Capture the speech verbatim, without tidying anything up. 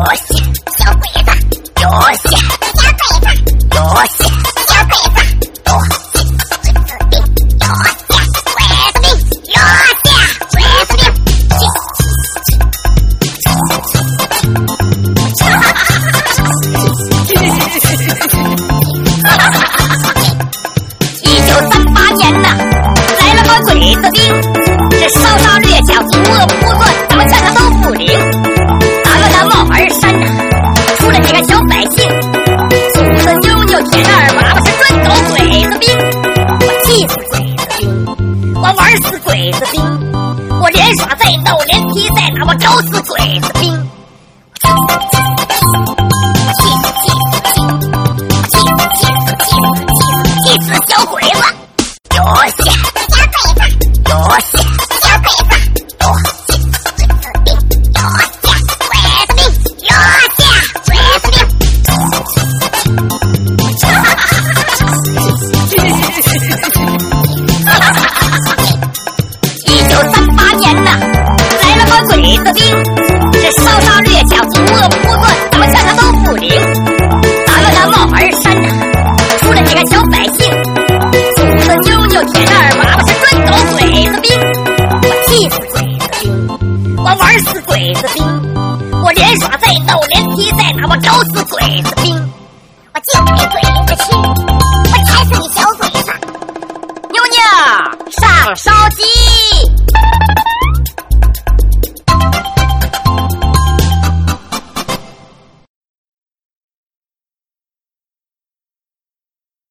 些小鬼子，有些小鬼子，有些小鬼子，有些鬼子兵，有些鬼子兵，有些鬼子兵。一九三八年呐，来了个鬼子兵，这烧杀掠抢，无恶不作，怎么劝他都不灵。打了那帽儿山呐，出了几个小百姓，祖子妞妞铁蛋儿娃娃是专搞鬼子兵。我气死鬼子兵，我玩死鬼子兵，我连耍带斗，连踢带打，我搞死鬼子兵。气死气死气死气死气死气死气死气死小鬼子，有些小鬼子，有些小鬼子，有些鬼子兵，有些鬼子兵，有些鬼子兵。一九三八年呐，来了个鬼子兵，这烧杀掠抢，无恶不作，怎么劝他都不灵。打了那帽儿山呐，出了几个小百姓，祖子妞妞铁蛋儿娃娃是专搞鬼子兵。我气死鬼子兵，我玩死鬼子兵，我连耍带斗，连踢带打，我搞死鬼子兵。我就给鬼子吃，我踩死你小鬼子。妞妞上烧鸡。